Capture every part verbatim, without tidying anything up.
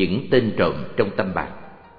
những tên trộm trong tâm bạn.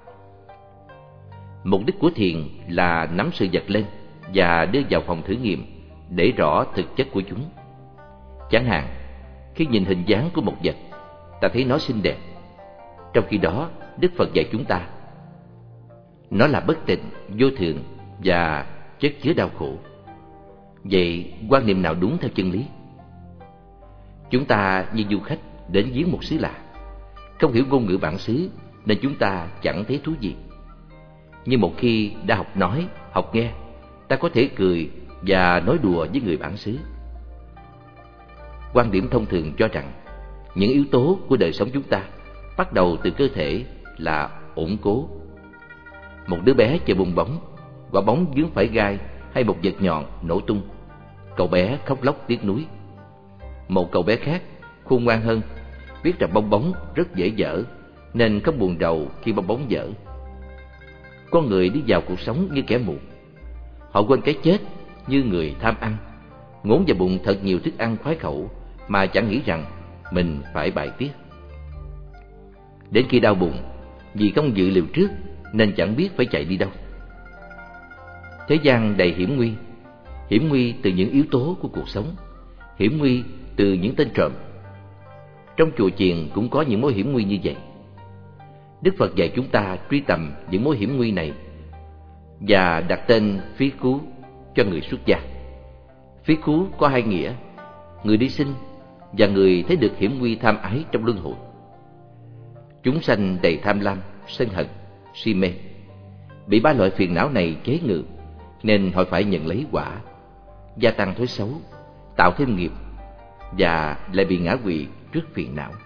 Mục đích của thiền là nắm sự vật lên và đưa vào phòng thử nghiệm để rõ thực chất của chúng. Chẳng hạn, khi nhìn hình dáng của một vật, ta thấy nó xinh đẹp. Trong khi đó, Đức Phật dạy chúng ta nó là bất tịnh, vô thường và chất chứa đau khổ. Vậy quan niệm nào đúng theo chân lý? Chúng ta như du khách đến viếng một xứ lạ, không hiểu ngôn ngữ bản xứ nên chúng ta chẳng thấy thú vị. Nhưng một khi đã học nói, học nghe, ta có thể cười và nói đùa với người bản xứ. Quan điểm thông thường cho rằng những yếu tố của đời sống chúng ta bắt đầu từ cơ thể là ổn cố. Một đứa bé chơi bong bóng, quả bóng vướng phải gai hay một vật nhọn nổ tung, cậu bé khóc lóc tiếc nuối. Một cậu bé khác khôn ngoan hơn, biết rằng bong bóng rất dễ dở nên không buồn rầu khi bong bóng dở. Con người đi vào cuộc sống như kẻ mù. Họ quên cái chết như người tham ăn, ngốn vào bụng thật nhiều thức ăn khoái khẩu mà chẳng nghĩ rằng mình phải bài tiết. Đến khi đau bụng, vì không dự liệu trước nên chẳng biết phải chạy đi đâu. Thế gian đầy hiểm nguy, hiểm nguy từ những yếu tố của cuộc sống, hiểm nguy từ những tên trộm. Trong chùa chiền cũng có những mối hiểm nguy như vậy. Đức Phật dạy chúng ta truy tầm những mối hiểm nguy này và đặt tên phí cứu cho người xuất gia. Phí cứu có hai nghĩa: người đi sinh và người thấy được hiểm nguy tham ái trong luân hồi. Chúng sanh đầy tham lam, sân hận, si mê, bị ba loại phiền não này chế ngự nên họ phải nhận lấy quả, gia tăng thói xấu, tạo thêm nghiệp và lại bị ngã quỵ trước phiền não.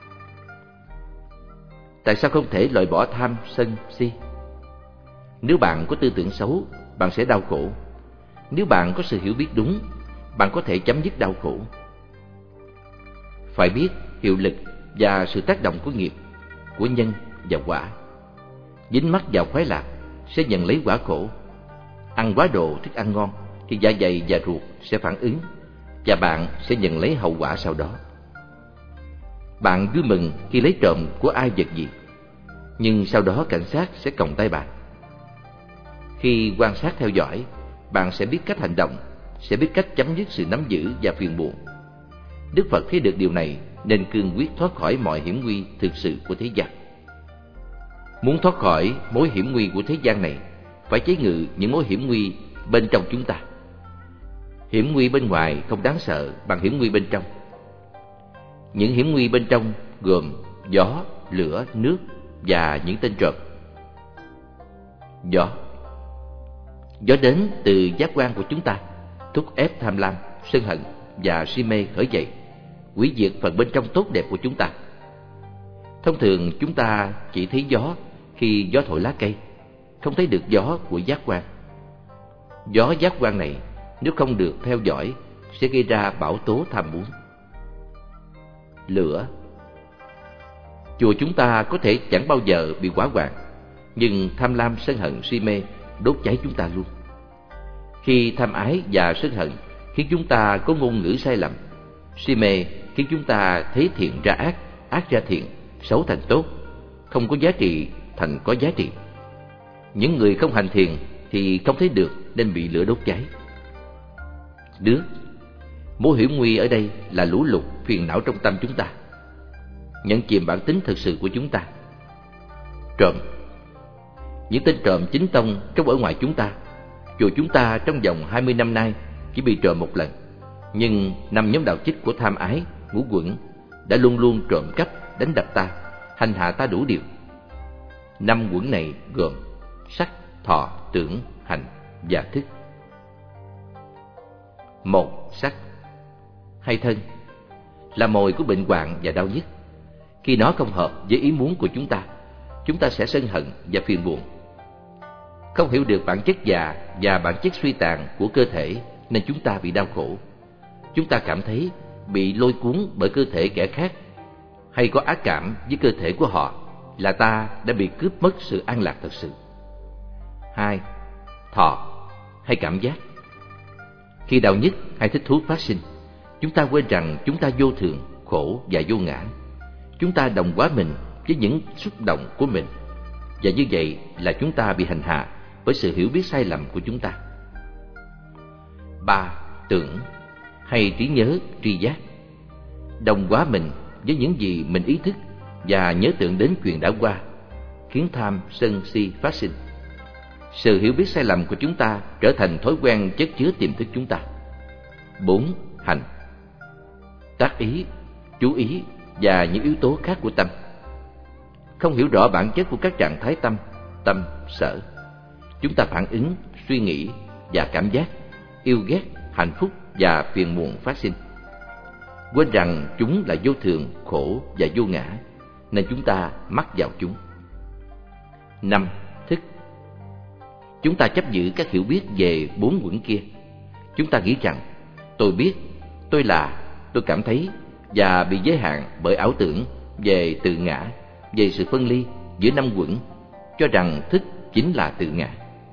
Tại sao không thể loại bỏ tham, sân, si? Nếu bạn có tư tưởng xấu, bạn sẽ đau khổ. Nếu bạn có sự hiểu biết đúng, bạn có thể chấm dứt đau khổ. Phải biết hiệu lực và sự tác động của nghiệp, của nhân và quả. Dính mắc vào khoái lạc sẽ nhận lấy quả khổ. Ăn quá độ thức ăn ngon thì dạ dày và ruột sẽ phản ứng và bạn sẽ nhận lấy hậu quả sau đó. Bạn vui mừng khi lấy trộm của ai vật gì, nhưng sau đó cảnh sát sẽ còng tay bạn. Khi quan sát theo dõi, bạn sẽ biết cách hành động, sẽ biết cách chấm dứt sự nắm giữ và phiền muộn. Đức Phật thấy được điều này nên cương quyết thoát khỏi mọi hiểm nguy thực sự của thế gian. Muốn thoát khỏi mối hiểm nguy của thế gian này, phải chế ngự những mối hiểm nguy bên trong chúng ta. Hiểm nguy bên ngoài không đáng sợ bằng hiểm nguy bên trong. Những hiểm nguy bên trong gồm gió, lửa, nước và những tên trộm. Gió Gió đến từ giác quan của chúng ta, thúc ép tham lam, sân hận và si mê khởi dậy, hủy diệt phần bên trong tốt đẹp của chúng ta. Thông thường chúng ta chỉ thấy gió khi gió thổi lá cây, không thấy được gió của giác quan. Gió giác quan này nếu không được theo dõi sẽ gây ra bão tố tham muốn. Lửa Chùa chúng ta có thể chẳng bao giờ bị hỏa hoạn, nhưng tham lam, sân hận, si mê đốt cháy chúng ta luôn. Khi tham ái và sân hận khiến chúng ta có ngôn ngữ sai lầm, si mê khiến chúng ta thấy thiện ra ác, ác ra thiện, xấu thành tốt, không có giá trị thành có giá trị. Những người không hành thiền thì không thấy được nên bị lửa đốt cháy. Nước Mối hiểm nguy ở đây là lũ lụt phiền não trong tâm chúng ta, nhận chìm bản tính thực sự của chúng ta. Trộm Những tên trộm chính tông trong ở ngoài chúng ta. Chùa chúng ta trong vòng hai mươi năm nay chỉ bị trộm một lần, nhưng năm nhóm đạo chích của tham ái, ngũ quẩn đã luôn luôn trộm cắp, đánh đập ta, hành hạ ta đủ điều. Năm quẩn này gồm sắc, thọ, tưởng, hành và thức. Một, sắc hay thân là mồi của bệnh hoạn và đau nhức. Khi nó không hợp với ý muốn của chúng ta, chúng ta sẽ sân hận và phiền muộn. Không hiểu được bản chất già và bản chất suy tàn của cơ thể nên chúng ta bị đau khổ. Chúng ta cảm thấy bị lôi cuốn bởi cơ thể kẻ khác, hay có ác cảm với cơ thể của họ, là ta đã bị cướp mất sự an lạc thật sự. Hai, thọ hay cảm giác. Khi đau nhức hay thích thú phát sinh, chúng ta quên rằng chúng ta vô thường, khổ và vô ngã. Chúng ta đồng hóa mình với những xúc động của mình. Và như vậy là chúng ta bị hành hạ với sự hiểu biết sai lầm của chúng ta. Ba, tưởng hay trí nhớ, tri giác. Đồng hóa mình với những gì mình ý thức và nhớ tượng đến chuyện đã qua, khiến tham, sân, si phát sinh. Sự hiểu biết sai lầm của chúng ta trở thành thói quen chất chứa tiềm thức chúng ta. Bốn, hành. Tác ý, chú ý và những yếu tố khác của tâm. Không hiểu rõ bản chất của các trạng thái tâm, tâm, sở. Chúng ta phản ứng, suy nghĩ và cảm giác, yêu ghét, hạnh phúc và phiền muộn phát sinh. Quên rằng chúng là vô thường, khổ và vô ngã, nên chúng ta mắc vào chúng. Năm, thức. Chúng ta chấp giữ các hiểu biết về bốn quẩn kia. Chúng ta nghĩ rằng tôi biết, tôi là, tôi cảm thấy, và bị giới hạn bởi ảo tưởng về tự ngã, về sự phân ly giữa năm quẩn, cho rằng thức chính là tự ngã.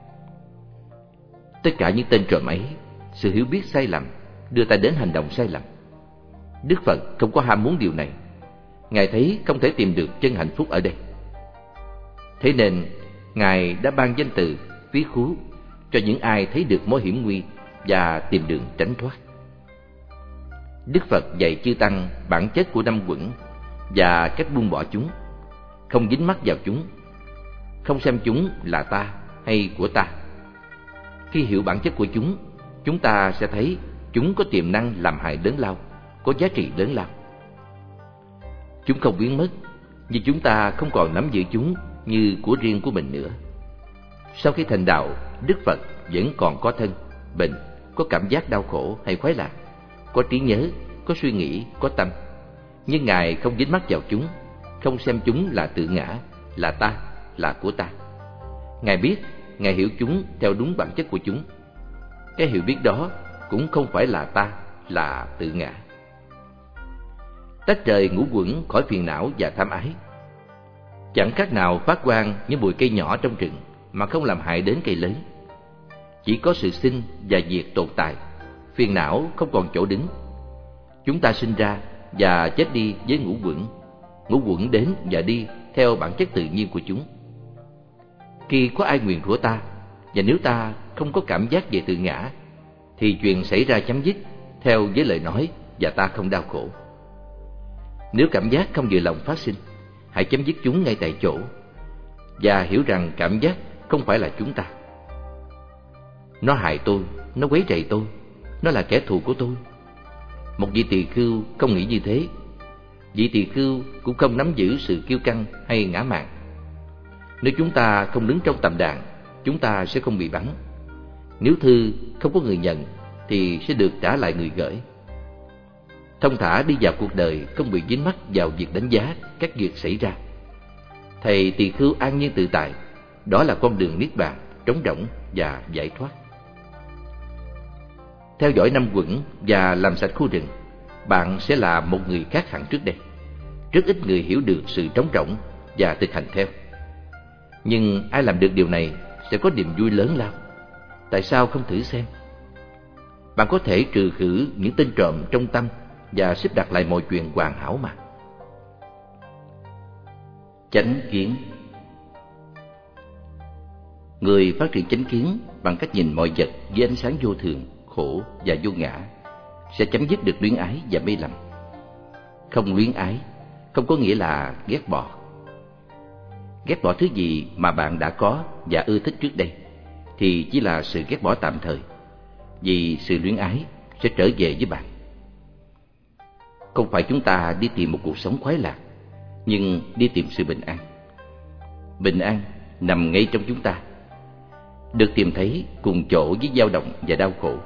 Tất cả những tên trộm ấy, sự hiểu biết sai lầm đưa ta đến hành động sai lầm. Đức Phật không có ham muốn điều này. Ngài thấy không thể tìm được chân hạnh phúc ở đây. Thế nên Ngài đã ban danh từ Phí Khú cho những ai thấy được mối hiểm nguy và tìm đường tránh thoát. Đức Phật dạy chư tăng bản chất của năm quẩn và cách buông bỏ chúng, không dính mắc vào chúng, không xem chúng là ta hay của ta. Khi hiểu bản chất của chúng, chúng ta sẽ thấy chúng có tiềm năng làm hại lớn lao, có giá trị lớn lao. Chúng không biến mất, nhưng chúng ta không còn nắm giữ chúng như của riêng của mình nữa. Sau khi thành đạo, Đức Phật vẫn còn có thân, bệnh, có cảm giác đau khổ hay khoái lạc, có trí nhớ, có suy nghĩ, có tâm. Nhưng Ngài không dính mắc vào chúng, không xem chúng là tự ngã, là ta, là của ta. Ngài biết, Ngài hiểu chúng theo đúng bản chất của chúng. Cái hiểu biết đó cũng không phải là ta, là tự ngã. Tách rời ngũ quẩn khỏi phiền não và tham ái, chẳng khác nào phát quang những bụi cây nhỏ trong rừng mà không làm hại đến cây lớn. Chỉ có sự sinh và diệt tồn tại, phiền não không còn chỗ đứng. Chúng ta sinh ra và chết đi với ngũ quẩn, ngũ quẩn đến và đi theo bản chất tự nhiên của chúng. Khi có ai nguyền rủa ta, và nếu ta không có cảm giác về tự ngã, thì chuyện xảy ra chấm dứt theo với lời nói và ta không đau khổ. Nếu cảm giác không vừa lòng phát sinh, hãy chấm dứt chúng ngay tại chỗ và hiểu rằng cảm giác không phải là chúng ta. Nó hại tôi, nó quấy rầy tôi, nó là kẻ thù của tôi. Một vị tỳ khưu không nghĩ như thế. Vị tỳ khưu cũng không nắm giữ sự kiêu căng hay ngã mạn. Nếu chúng ta không đứng trong tầm đàn, chúng ta sẽ không bị bắn. Nếu thư không có người nhận, thì sẽ được trả lại người gửi. Thông thả đi vào cuộc đời, không bị dính mắc vào việc đánh giá các việc xảy ra. Thầy tỳ khưu an nhiên tự tại, đó là con đường niết bàn, trống rỗng và giải thoát. Theo dõi năm quẩn và làm sạch khu rừng, bạn sẽ là một người khác hẳn trước đây. Rất ít người hiểu được sự trống rỗng và thực hành theo. Nhưng ai làm được điều này sẽ có niềm vui lớn lao. Tại sao không thử xem? Bạn có thể trừ khử những tên trộm trong tâm và xếp đặt lại mọi chuyện hoàn hảo mà. Chánh kiến. Người phát triển chánh kiến bằng cách nhìn mọi vật với ánh sáng vô thường, khổ và vô ngã sẽ chấm dứt được luyến ái và mê lầm. Không luyến ái không có nghĩa là ghét bỏ. Ghét bỏ thứ gì mà bạn đã có và ưa thích trước đây thì chỉ là sự ghét bỏ tạm thời, vì sự luyến ái sẽ trở về với bạn. Không phải chúng ta đi tìm một cuộc sống khoái lạc, nhưng đi tìm sự bình an. Bình an nằm ngay trong chúng ta, được tìm thấy cùng chỗ với dao động và đau khổ.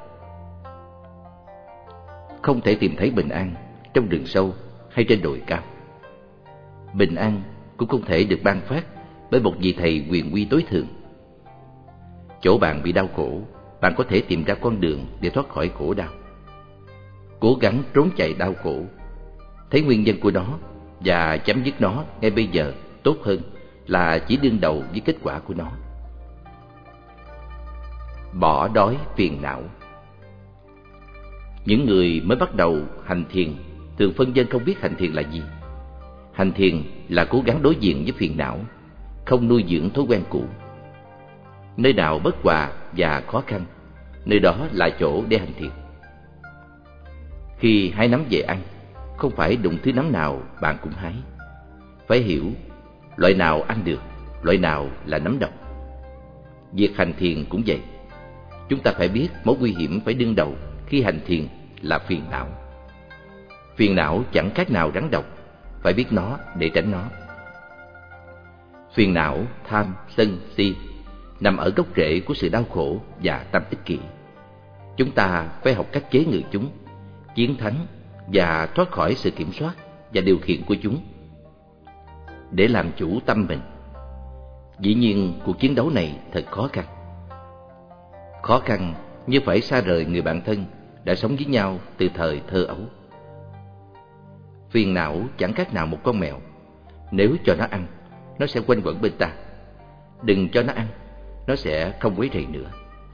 Không thể tìm thấy bình an trong rừng sâu hay trên đồi cao. Bình an cũng không thể được ban phát bởi một vị thầy quyền uy tối thượng. Chỗ bạn bị đau khổ, bạn có thể tìm ra con đường để thoát khỏi khổ đau. Cố gắng trốn chạy đau khổ, thấy nguyên nhân của nó và chấm dứt nó ngay bây giờ tốt hơn là chỉ đương đầu với kết quả của nó. Bỏ đói phiền não. Những người mới bắt đầu hành thiền thường phân vân không biết hành thiền là gì. Hành thiền là cố gắng đối diện với phiền não, không nuôi dưỡng thói quen cũ. Nơi nào bất hòa và khó khăn, nơi đó là chỗ để hành thiền. Khi hái nấm về ăn, không phải đụng thứ nấm nào bạn cũng hái. Phải hiểu loại nào ăn được, loại nào là nấm độc. Việc hành thiền cũng vậy. Chúng ta phải biết mối nguy hiểm phải đương đầu khi hành thiền là phiền não. Phiền não chẳng khác nào rắn độc, phải biết nó để tránh nó. Phiền não, tham, sân, si nằm ở gốc rễ của sự đau khổ và tâm ích kỷ. Chúng ta phải học cách chế ngự chúng, chiến thắng và thoát khỏi sự kiểm soát và điều khiển của chúng, để làm chủ tâm mình. Dĩ nhiên cuộc chiến đấu này thật khó khăn. Khó khăn như phải xa rời người bạn thân đã sống với nhau từ thời thơ ấu. Phiền não chẳng khác nào một con mèo. Nếu cho nó ăn, nó sẽ quanh quẩn bên ta. Đừng cho nó ăn, nó sẽ không quấy rầy nữa.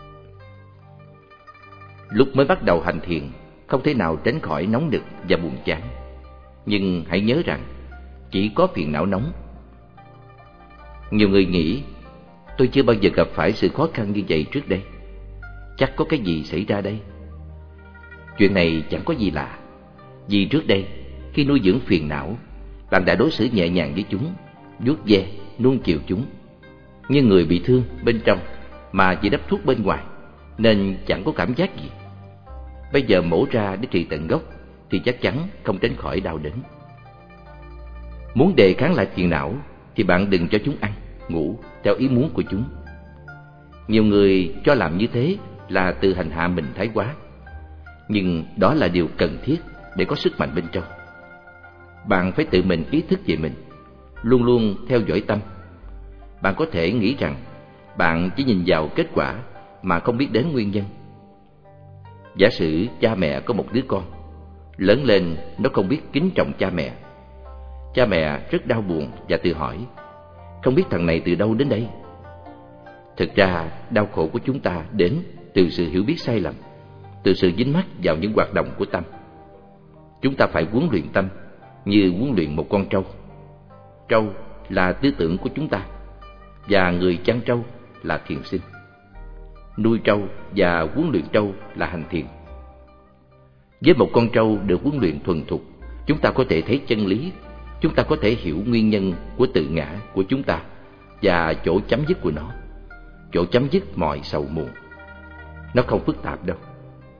Lúc mới bắt đầu hành thiền, không thể nào tránh khỏi nóng nực và buồn chán. Nhưng hãy nhớ rằng chỉ có phiền não nóng. Nhiều người nghĩ tôi chưa bao giờ gặp phải sự khó khăn như vậy trước đây, chắc có cái gì xảy ra đây. Chuyện này chẳng có gì lạ, vì trước đây khi nuôi dưỡng phiền não, bạn đã đối xử nhẹ nhàng với chúng, vuốt ve, nuông chiều chúng như người bị thương bên trong mà chỉ đắp thuốc bên ngoài, nên chẳng có cảm giác gì. Bây giờ mổ ra để trị tận gốc thì chắc chắn không tránh khỏi đau đớn. Muốn đề kháng lại phiền não thì bạn đừng cho chúng ăn, ngủ theo ý muốn của chúng. Nhiều người cho làm như thế là tự hành hạ mình thái quá, nhưng đó là điều cần thiết để có sức mạnh bên trong. Bạn phải tự mình ý thức về mình, luôn luôn theo dõi tâm. Bạn có thể nghĩ rằng bạn chỉ nhìn vào kết quả mà không biết đến nguyên nhân. Giả sử cha mẹ có một đứa con, lớn lên nó không biết kính trọng cha mẹ. Cha mẹ rất đau buồn và tự hỏi, không biết thằng này từ đâu đến đây. Thực ra đau khổ của chúng ta đến từ sự hiểu biết sai lầm, từ sự dính mắc vào những hoạt động của tâm. Chúng ta phải huấn luyện tâm như huấn luyện một con trâu. Trâu là tư tưởng của chúng ta, và người chăn trâu là thiền sinh. Nuôi trâu và huấn luyện trâu là hành thiền. Với một con trâu được huấn luyện thuần thục, chúng ta có thể thấy chân lý, chúng ta có thể hiểu nguyên nhân của tự ngã của chúng ta và chỗ chấm dứt của nó, chỗ chấm dứt mọi sầu muộn. Nó không phức tạp đâu.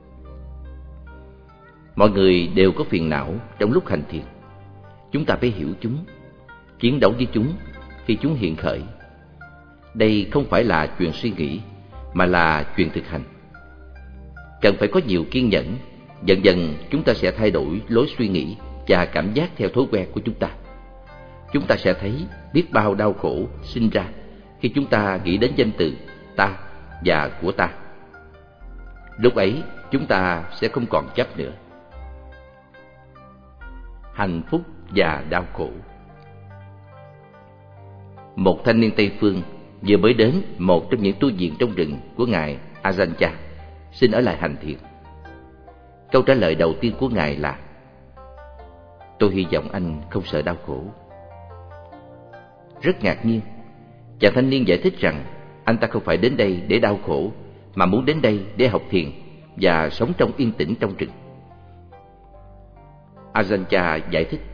Mọi người đều có phiền não trong lúc hành thiền. Chúng ta phải hiểu chúng, chiến đấu với chúng khi chúng hiện khởi. Đây không phải là chuyện suy nghĩ, mà là chuyện thực hành. Cần phải có nhiều kiên nhẫn. Dần dần chúng ta sẽ thay đổi lối suy nghĩ và cảm giác theo thói quen của chúng ta. Chúng ta sẽ thấy biết bao đau khổ sinh ra khi chúng ta nghĩ đến danh từ ta và của ta. Lúc ấy chúng ta sẽ không còn chấp nữa. Hạnh phúc và đau khổ. Một thanh niên Tây Phương vừa mới đến một trong những tu viện trong rừng của ngài Ajahn Chah, xin ở lại hành thiền. Câu trả lời đầu tiên của ngài là: tôi hy vọng anh không sợ đau khổ. Rất ngạc nhiên, chàng thanh niên giải thích rằng anh ta không phải đến đây để đau khổ, mà muốn đến đây để học thiền và sống trong yên tĩnh trong rừng. Ajahn Chah giải thích: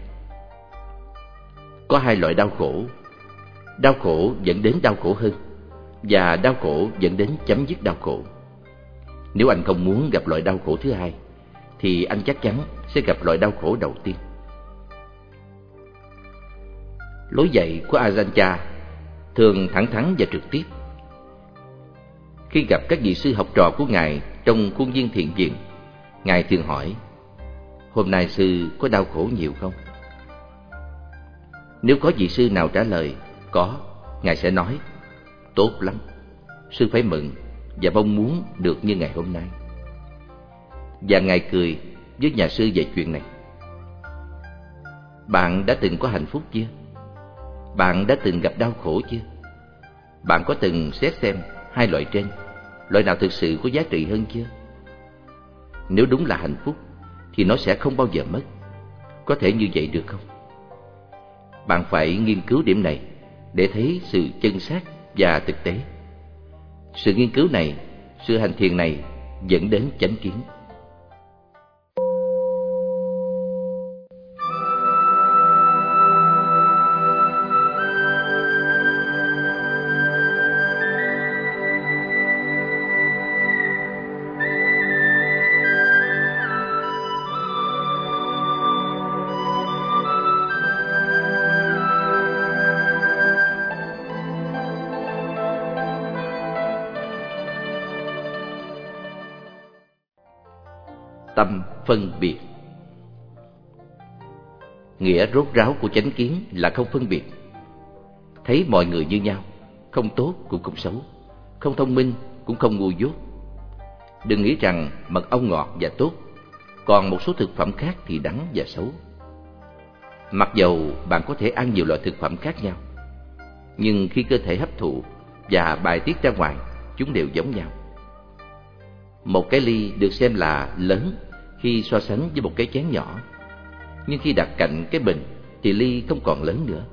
có hai loại đau khổ. Đau khổ dẫn đến đau khổ hơn, và đau khổ dẫn đến chấm dứt đau khổ. Nếu anh không muốn gặp loại đau khổ thứ hai, thì anh chắc chắn sẽ gặp loại đau khổ đầu tiên. Lối dạy của Ajahn Chah thường thẳng thắn và trực tiếp. Khi gặp các vị sư học trò của ngài trong khuôn viên thiền viện, ngài thường hỏi: hôm nay sư có đau khổ nhiều không? Nếu có vị sư nào trả lời có, ngài sẽ nói: tốt lắm, sư phải mừng và mong muốn được như ngày hôm nay. Và ngài cười với nhà sư về chuyện này. Bạn đã từng có hạnh phúc chưa? Bạn đã từng gặp đau khổ chưa? Bạn có từng xét xem hai loại trên, loại nào thực sự có giá trị hơn chưa? Nếu đúng là hạnh phúc thì nó sẽ không bao giờ mất. Có thể như vậy được không? Bạn phải nghiên cứu điểm này để thấy sự chân xác và thực tế. Sự nghiên cứu này, sự hành thiền này dẫn đến chánh kiến. Tâm phân biệt. Nghĩa rốt ráo của chánh kiến là không phân biệt. Thấy mọi người như nhau, không tốt cũng không xấu, không thông minh cũng không ngu dốt. Đừng nghĩ rằng mật ong ngọt và tốt, còn một số thực phẩm khác thì đắng và xấu. Mặc dầu bạn có thể ăn nhiều loại thực phẩm khác nhau, nhưng khi cơ thể hấp thụ và bài tiết ra ngoài, chúng đều giống nhau. Một cái ly được xem là lớn khi so sánh với một cái chén nhỏ, nhưng khi đặt cạnh cái bình thì ly không còn lớn nữa.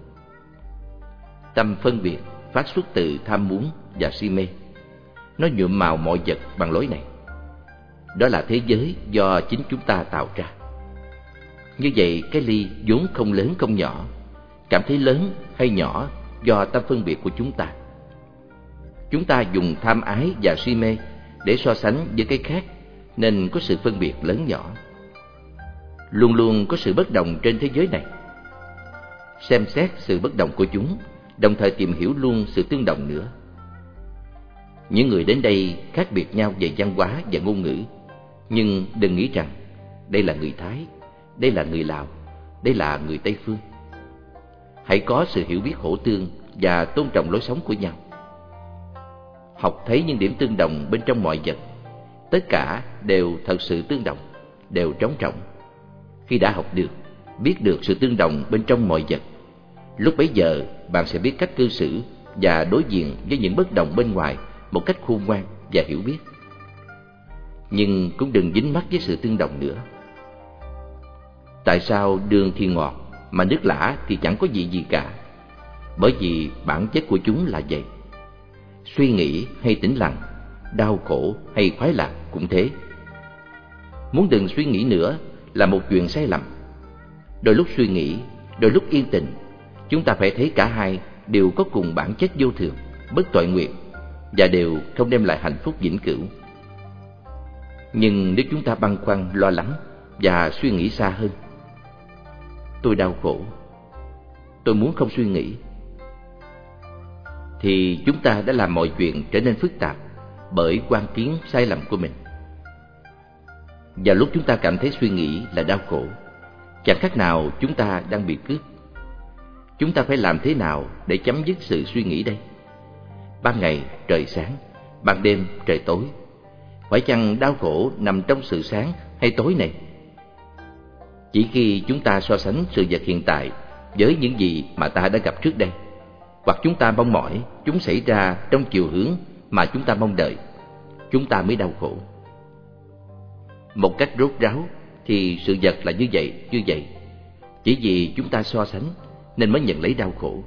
Tâm phân biệt phát xuất từ tham muốn và si mê. Nó nhuộm màu mọi vật bằng lối này. Đó là thế giới do chính chúng ta tạo ra. Như vậy, cái ly vốn không lớn không nhỏ, cảm thấy lớn hay nhỏ do tâm phân biệt của chúng ta. Chúng ta dùng tham ái và si mê để so sánh với cái khác, nên có sự phân biệt lớn nhỏ. Luôn luôn có sự bất đồng trên thế giới này. Xem xét sự bất đồng của chúng, đồng thời tìm hiểu luôn sự tương đồng nữa. Những người đến đây khác biệt nhau về văn hóa và ngôn ngữ, nhưng đừng nghĩ rằng đây là người Thái, đây là người Lào, đây là người Tây Phương. Hãy có sự hiểu biết hỗ tương và tôn trọng lối sống của nhau. Học thấy những điểm tương đồng bên trong mọi vật. Tất cả đều thật sự tương đồng, đều trống rỗng. Khi đã học được, biết được sự tương đồng bên trong mọi vật, lúc bấy giờ bạn sẽ biết cách cư xử và đối diện với những bất đồng bên ngoài một cách khôn ngoan và hiểu biết. Nhưng cũng đừng dính mắc với sự tương đồng nữa. Tại sao đường thì ngọt mà nước lã thì chẳng có gì gì cả? Bởi vì bản chất của chúng là vậy. Suy nghĩ hay tĩnh lặng, đau khổ hay khoái lạc cũng thế. Muốn đừng suy nghĩ nữa là một chuyện sai lầm. Đôi lúc suy nghĩ, đôi lúc yên tĩnh, chúng ta phải thấy cả hai đều có cùng bản chất vô thường, bất toại nguyện, và đều không đem lại hạnh phúc vĩnh cửu. Nhưng nếu chúng ta băn khoăn, lo lắng và suy nghĩ xa hơn, tôi đau khổ, tôi muốn không suy nghĩ, thì chúng ta đã làm mọi chuyện trở nên phức tạp bởi quan kiến sai lầm của mình. Vào lúc chúng ta cảm thấy suy nghĩ là đau khổ, chẳng khác nào chúng ta đang bị cướp. Chúng ta phải làm thế nào để chấm dứt sự suy nghĩ đây? Ban ngày trời sáng, ban đêm trời tối. Phải chăng đau khổ nằm trong sự sáng hay tối này? Chỉ khi chúng ta so sánh sự vật hiện tại với những gì mà ta đã gặp trước đây, hoặc chúng ta mong mỏi chúng xảy ra trong chiều hướng mà chúng ta mong đợi, chúng ta mới đau khổ. Một cách rốt ráo thì sự vật là như vậy, như vậy. Chỉ vì chúng ta so sánh nên mới nhận lấy đau khổ.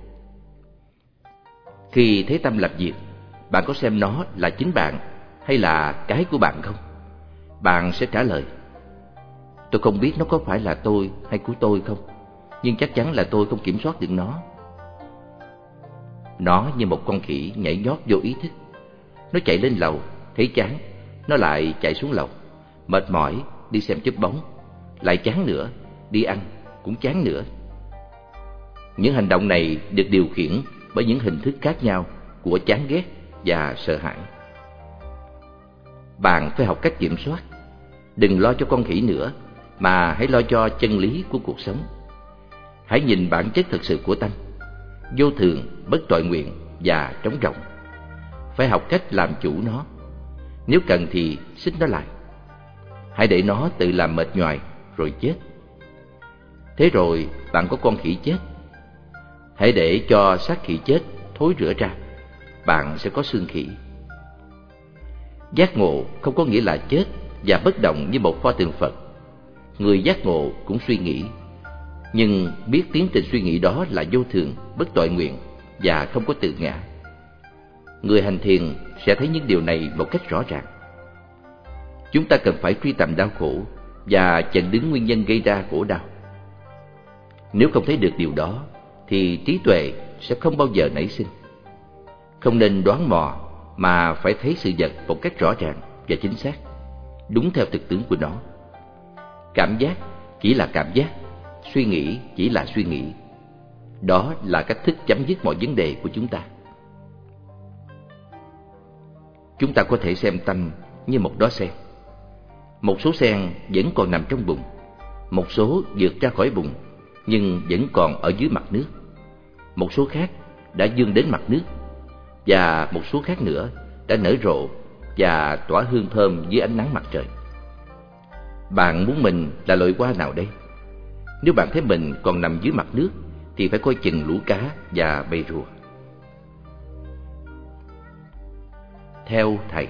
Khi thấy tâm làm việc, bạn có xem nó là chính bạn hay là cái của bạn không? Bạn sẽ trả lời: tôi không biết nó có phải là tôi hay của tôi không, nhưng chắc chắn là tôi không kiểm soát được nó. Nó như một con khỉ nhảy nhót vô ý thức. Nó chạy lên lầu, thấy chán, nó lại chạy xuống lầu. Mệt mỏi, đi xem chớp bóng. Lại chán nữa, đi ăn, cũng chán nữa. Những hành động này được điều khiển bởi những hình thức khác nhau của chán ghét và sợ hãi. Bạn phải học cách kiểm soát. Đừng lo cho con khỉ nữa, mà hãy lo cho chân lý của cuộc sống. Hãy nhìn bản chất thực sự của tâm, vô thường, bất toại nguyện và trống rỗng. Phải học cách làm chủ nó. Nếu cần thì xích nó lại. Hãy để nó tự làm mệt nhoài rồi chết. Thế rồi bạn có con khỉ chết. Hãy để cho xác khỉ chết thối rữa ra, bạn sẽ có xương khỉ. Giác ngộ không có nghĩa là chết và bất động như một pho tượng Phật. Người giác ngộ cũng suy nghĩ, nhưng biết tiến trình suy nghĩ đó là vô thường, bất toại nguyện và không có tự ngã. Người hành thiền sẽ thấy những điều này một cách rõ ràng. Chúng ta cần phải truy tầm đau khổ và chặn đứng nguyên nhân gây ra khổ đau. Nếu không thấy được điều đó thì trí tuệ sẽ không bao giờ nảy sinh. Không nên đoán mò mà phải thấy sự vật một cách rõ ràng và chính xác, đúng theo thực tướng của nó. Cảm giác chỉ là cảm giác, suy nghĩ chỉ là suy nghĩ. Đó là cách thức chấm dứt mọi vấn đề của chúng ta. Chúng ta có thể xem tâm như một đóa sen. Một số sen vẫn còn nằm trong bùn, một số vượt ra khỏi bùn nhưng vẫn còn ở dưới mặt nước. Một số khác đã vươn đến mặt nước, và một số khác nữa đã nở rộ và tỏa hương thơm dưới ánh nắng mặt trời. Bạn muốn mình là loại hoa nào đây? Nếu bạn thấy mình còn nằm dưới mặt nước thì phải coi chừng lũ cá và bầy rùa. Theo thầy.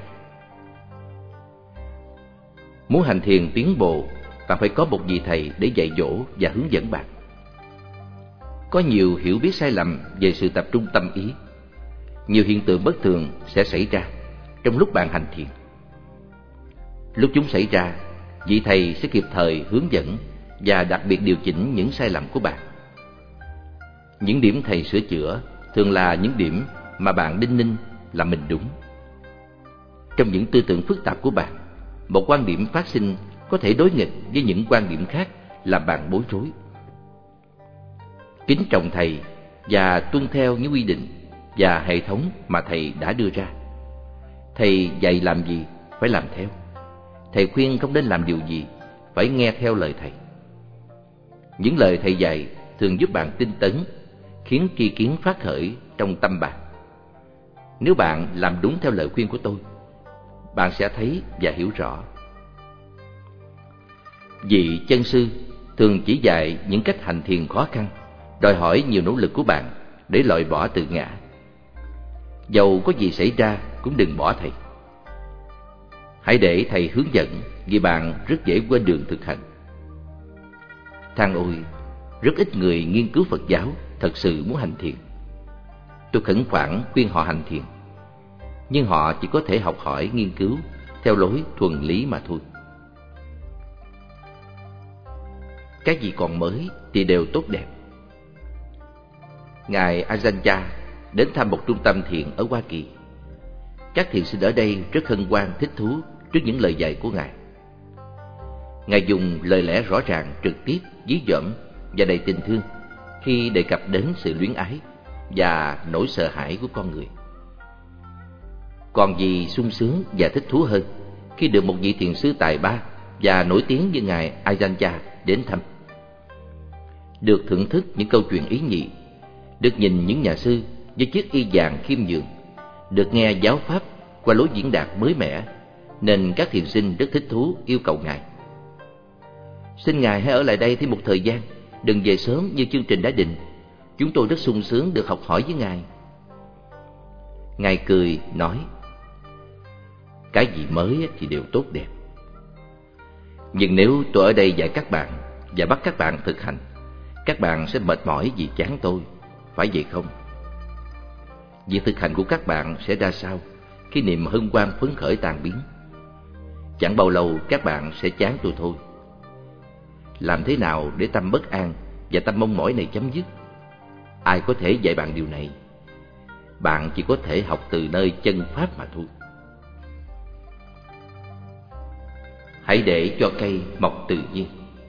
Muốn hành thiền tiến bộ, bạn phải có một vị thầy để dạy dỗ và hướng dẫn bạn. Có nhiều hiểu biết sai lầm về sự tập trung tâm ý. Nhiều hiện tượng bất thường sẽ xảy ra trong lúc bạn hành thiền. Lúc chúng xảy ra, vị thầy sẽ kịp thời hướng dẫn và đặc biệt điều chỉnh những sai lầm của bạn. Những điểm thầy sửa chữa thường là những điểm mà bạn đinh ninh là mình đúng. Trong những tư tưởng phức tạp của bạn, một quan điểm phát sinh có thể đối nghịch với những quan điểm khác làm bạn bối rối. Kính trọng thầy và tuân theo những quy định và hệ thống mà thầy đã đưa ra. Thầy dạy làm gì phải làm theo. Thầy khuyên không nên làm điều gì phải nghe theo lời thầy. Những lời thầy dạy thường giúp bạn tinh tấn, khiến tri kiến phát khởi trong tâm bạn. Nếu bạn làm đúng theo lời khuyên của tôi, bạn sẽ thấy và hiểu rõ. Vị chân sư thường chỉ dạy những cách hành thiền khó khăn, đòi hỏi nhiều nỗ lực của bạn để loại bỏ tự ngã. Dầu có gì xảy ra cũng đừng bỏ thầy. Hãy để thầy hướng dẫn, vì bạn rất dễ quên đường thực hành. Than ôi, rất ít người nghiên cứu Phật giáo thật sự muốn hành thiền. Tôi khẩn khoản khuyên họ hành thiền, nhưng họ chỉ có thể học hỏi nghiên cứu theo lối thuần lý mà thôi. Cái gì còn mới thì đều tốt đẹp. Ngài Ajahn Chah đến thăm một trung tâm thiền ở Hoa Kỳ. Các thiền sinh ở đây rất hân hoan thích thú trước những lời dạy của Ngài. Ngài dùng lời lẽ rõ ràng, trực tiếp, dí dỏm và đầy tình thương khi đề cập đến sự luyến ái và nỗi sợ hãi của con người. Còn gì sung sướng và thích thú hơn khi được một vị thiền sư tài ba và nổi tiếng như Ngài Ajahn Chah đến thăm. Được thưởng thức những câu chuyện ý nhị, được nhìn những nhà sư với chiếc y vàng khiêm nhường, được nghe giáo pháp qua lối diễn đạt mới mẻ, nên các thiền sinh rất thích thú yêu cầu Ngài. Xin Ngài hãy ở lại đây thêm một thời gian, đừng về sớm như chương trình đã định. Chúng tôi rất sung sướng được học hỏi với Ngài. Ngài cười nói, cái gì mới thì đều tốt đẹp. Nhưng nếu tôi ở đây dạy các bạn và bắt các bạn thực hành, các bạn sẽ mệt mỏi vì chán tôi, phải vậy không? Việc thực hành của các bạn sẽ ra sao khi niềm hân hoan phấn khởi tan biến? Chẳng bao lâu các bạn sẽ chán tôi thôi. Làm thế nào để tâm bất an và tâm mong mỏi này chấm dứt? Ai có thể dạy bạn điều này? Bạn chỉ có thể học từ nơi chân pháp mà thôi. Hãy để cho cây mọc tự nhiên.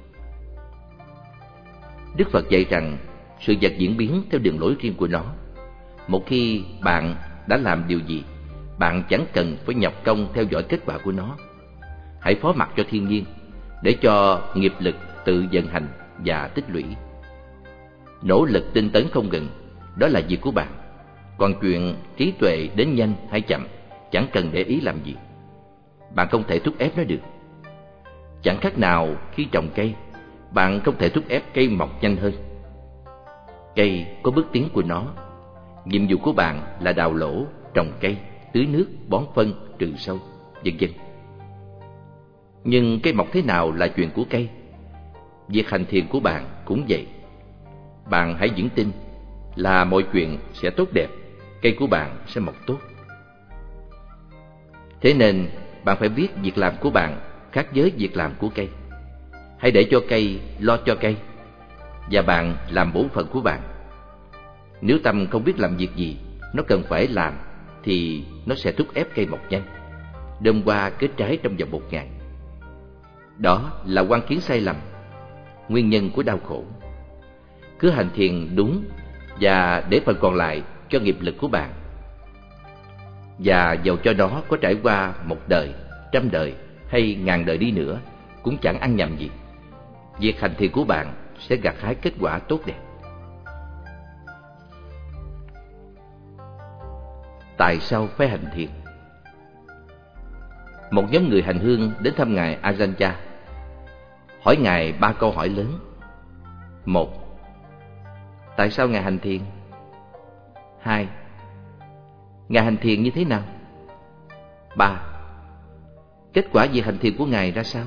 Đức Phật dạy rằng sự vật diễn biến theo đường lối riêng của nó. Một khi bạn đã làm điều gì, bạn chẳng cần phải nhọc công theo dõi kết quả của nó. Hãy phó mặc cho thiên nhiên, để cho nghiệp lực tự vận hành và tích lũy. Nỗ lực tinh tấn không ngừng, đó là việc của bạn. Còn chuyện trí tuệ đến nhanh hay chậm, chẳng cần để ý làm gì. Bạn không thể thúc ép nó được. Chẳng khác nào khi trồng cây, bạn không thể thúc ép cây mọc nhanh hơn. Cây có bước tiến của nó. Nhiệm vụ của bạn là đào lỗ, trồng cây, tưới nước, bón phân, trừ sâu, vân vân. Nhưng cây mọc thế nào là chuyện của cây. Việc hành thiền của bạn cũng vậy. bạn hãy vững tin là mọi chuyện sẽ tốt đẹp, cây của bạn sẽ mọc tốt. Thế nên bạn phải biết việc làm của bạn khác với việc làm của cây. Hãy để cho cây lo cho cây, và bạn làm bổn phận của bạn. Nếu tâm không biết làm việc gì nó cần phải làm, thì nó sẽ thúc ép cây mọc nhanh, đơm hoa kết trái trong vòng một ngày. Đó là quan kiến sai lầm, nguyên nhân của đau khổ. Cứ hành thiền đúng và để phần còn lại cho nghiệp lực của bạn. Và dầu cho đó có trải qua một đời, trăm đời hay ngàn đời đi nữa, cũng chẳng ăn nhầm gì. Việc hành thiền của bạn sẽ gặt hái kết quả tốt đẹp. Tại sao phải hành thiền? Một nhóm người hành hương đến thăm ngài Ajahn Chah, hỏi ngài ba câu hỏi lớn. Một, tại sao ngài hành thiền? Hai, ngài hành thiền như thế nào? Ba, kết quả việc hành thiền của ngài ra sao?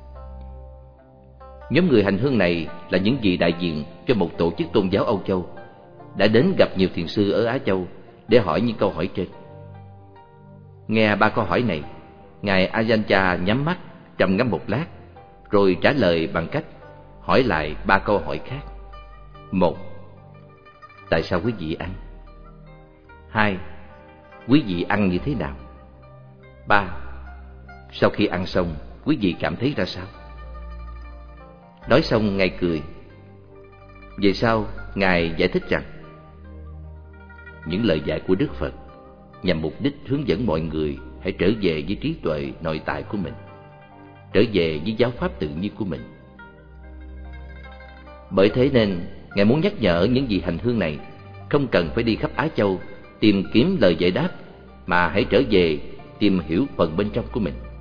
Nhóm người hành hương này là những vị đại diện cho một tổ chức tôn giáo Âu Châu, đã đến gặp nhiều thiền sư ở Á Châu để hỏi những câu hỏi trên. Nghe ba câu hỏi này, ngài Ajahn Chah nhắm mắt trầm ngâm một lát, rồi trả lời bằng cách hỏi lại ba câu hỏi khác. Một, tại sao quý vị ăn? Hai, quý vị ăn như thế nào? Ba, sau khi ăn xong, quý vị cảm thấy ra sao? Nói xong, ngài cười. Về sau, ngài giải thích rằng những lời dạy của Đức Phật nhằm mục đích hướng dẫn mọi người hãy trở về với trí tuệ nội tại của mình, trở về với giáo pháp tự nhiên của mình. Bởi thế nên, ngài muốn nhắc nhở những vị hành hương này không cần phải đi khắp Á Châu tìm kiếm lời giải đáp, mà hãy trở về tìm hiểu phần bên trong của mình.